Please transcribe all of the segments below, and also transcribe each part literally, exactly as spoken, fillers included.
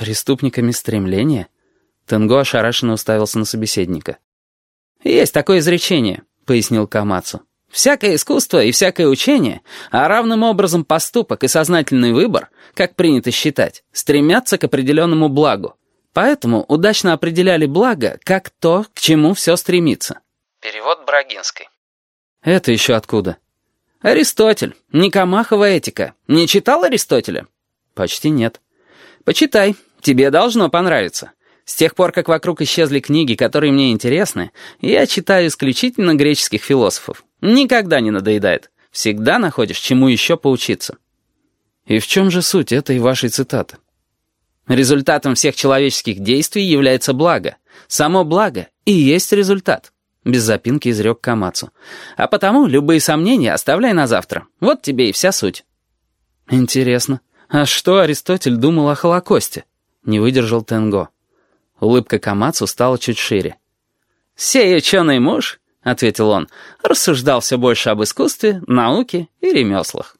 Преступниками стремления? Тенго ошарашенно уставился на собеседника. «Есть такое изречение», — пояснил Камацу. «Всякое искусство и всякое учение, а равным образом поступок и сознательный выбор, как принято считать, стремятся к определенному благу. Поэтому удачно определяли благо как то, к чему все стремится». Перевод Брагинской. «Это еще откуда?» «Аристотель. Никомахова этика. Не читал Аристотеля?» «Почти нет». «Почитай. Тебе должно понравиться. С тех пор, как вокруг исчезли книги, которые мне интересны, я читаю исключительно греческих философов. Никогда не надоедает. Всегда находишь, чему еще поучиться». «И в чем же суть этой вашей цитаты?» «Результатом всех человеческих действий является благо. Само благо и есть результат», — без запинки изрек Камацу. «А потому любые сомнения оставляй на завтра. Вот тебе и вся суть». «Интересно, а что Аристотель думал о Холокосте?» — не выдержал Тенго. Улыбка Камацу стала чуть шире. «Сей ученый муж», — ответил он, — рассуждал все больше об искусстве, науке и ремеслах.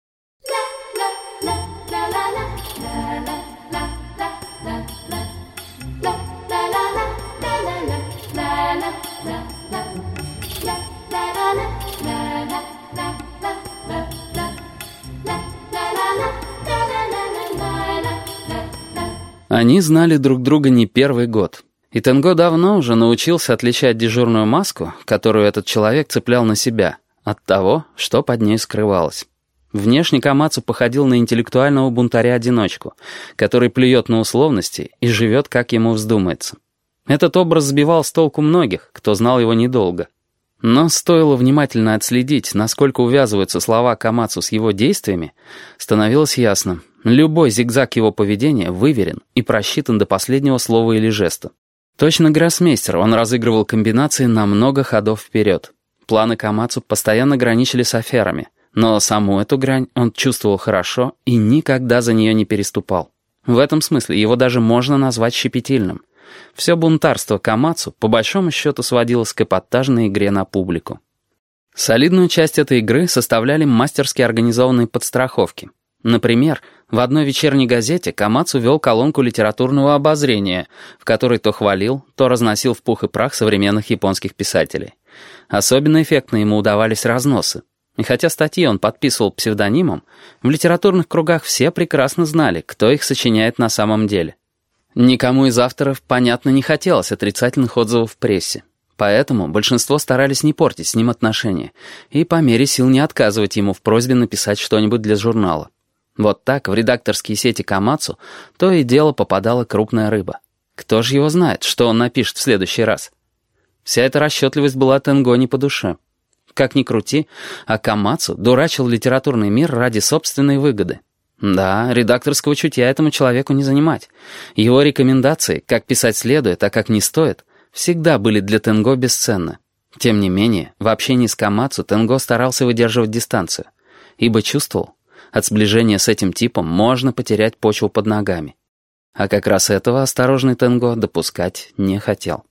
Они знали друг друга не первый год, и Тенго давно уже научился отличать дежурную маску, которую этот человек цеплял на себя, от того, что под ней скрывалось. Внешне Камацу походил на интеллектуального бунтаря-одиночку, который плюет на условности и живет, как ему вздумается. Этот образ сбивал с толку многих, кто знал его недолго. Но стоило внимательно отследить, насколько увязываются слова Камацу с его действиями, становилось ясно — любой зигзаг его поведения выверен и просчитан до последнего слова или жеста. Точно гроссмейстер, он разыгрывал комбинации на много ходов вперед. Планы Камацу постоянно граничили с аферами, но саму эту грань он чувствовал хорошо и никогда за нее не переступал. В этом смысле его даже можно назвать щепетильным. Все бунтарство Камацу по большому счету сводилось к эпатажной игре на публику. Солидную часть этой игры составляли мастерски организованные подстраховки. Например, в одной вечерней газете Камацу вел колонку литературного обозрения, в которой то хвалил, то разносил в пух и прах современных японских писателей. Особенно эффектно ему удавались разносы. И хотя статьи он подписывал псевдонимом, в литературных кругах все прекрасно знали, кто их сочиняет на самом деле. Никому из авторов, понятно, не хотелось отрицательных отзывов в прессе. Поэтому большинство старались не портить с ним отношения и по мере сил не отказывать ему в просьбе написать что-нибудь для журнала. Вот так в редакторские сети Камацу то и дело попадала крупная рыба. Кто же его знает, что он напишет в следующий раз? Вся эта расчетливость была Тенго не по душе. Как ни крути, а Камацу дурачил литературный мир ради собственной выгоды. Да, редакторского чутья этому человеку не занимать. Его рекомендации, как писать следует, а как не стоит, всегда были для Тенго бесценны. Тем не менее, в общении с Камацу Тенго старался выдерживать дистанцию, ибо чувствовал, от сближения с этим типом можно потерять почву под ногами. А как раз этого осторожный Тенго допускать не хотел.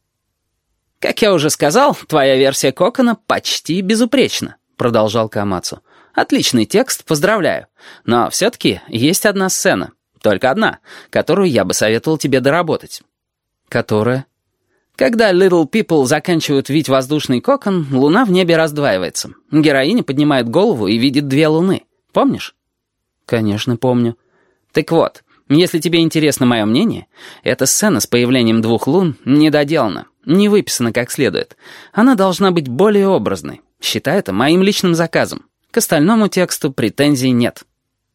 «Как я уже сказал, твоя версия Кокона почти безупречна», — продолжал Камацу. «Отличный текст, поздравляю. Но все-таки есть одна сцена, только одна, которую я бы советовал тебе доработать». «Которая?» «Когда Little People заканчивают вить воздушный кокон, луна в небе раздваивается. Героиня поднимает голову и видит две луны. Помнишь?» «Конечно, помню». «Так вот, если тебе интересно мое мнение, эта сцена с появлением двух лун не доделана, не выписана как следует. Она должна быть более образной. Считай это моим личным заказом. К остальному тексту претензий нет».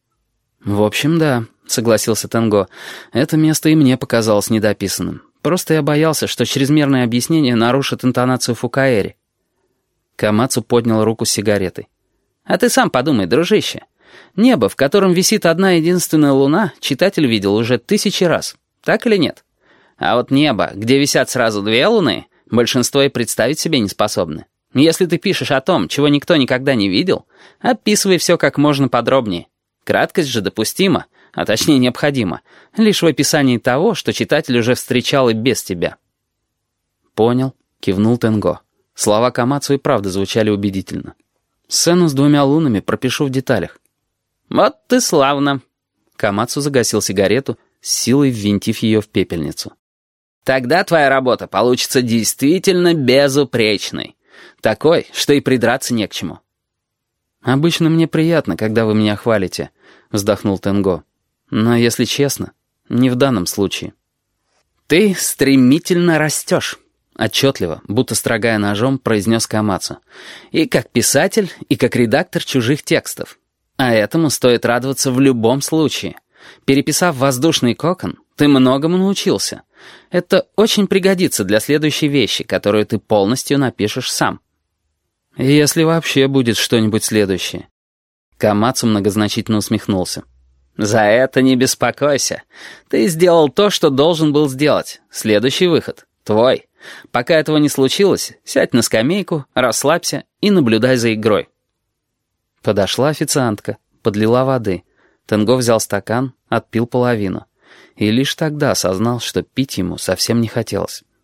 «В общем, да», — согласился Тенго. «Это место и мне показалось недописанным. Просто я боялся, что чрезмерное объяснение нарушит интонацию Фукаэри». Камацу поднял руку с сигаретой. «А ты сам подумай, дружище. Небо, в котором висит одна единственная луна, читатель видел уже тысячи раз. Так или нет? А вот небо, где висят сразу две луны, большинство и представить себе не способны. Если ты пишешь о том, чего никто никогда не видел, описывай все как можно подробнее. Краткость же допустима, а точнее необходима, лишь в описании того, что читатель уже встречал и без тебя». «Понял», — кивнул Тенго. Слова Камацу и правда звучали убедительно. «Сцену с двумя лунами пропишу в деталях». «Вот ты славно». Камацу загасил сигарету с силой ввинтив ее в пепельницу. «Тогда твоя работа получится действительно безупречной. Такой, что и придраться не к чему». «Обычно мне приятно, когда вы меня хвалите», — вздохнул Тенго. «Но, если честно, не в данном случае». «Ты стремительно растешь», — отчетливо, будто строгая ножом, произнес Камацу. «И как писатель, и как редактор чужих текстов. А этому стоит радоваться в любом случае. Переписав «Воздушный кокон», ты многому научился. Это очень пригодится для следующей вещи, которую ты полностью напишешь сам». «Если вообще будет что-нибудь следующее». Камацу многозначительно усмехнулся. «За это не беспокойся. Ты сделал то, что должен был сделать. Следующий выход — твой. Пока этого не случилось, сядь на скамейку, расслабься и наблюдай за игрой». Подошла официантка, подлила воды. Тенго взял стакан, отпил половину. И лишь тогда осознал, что пить ему совсем не хотелось.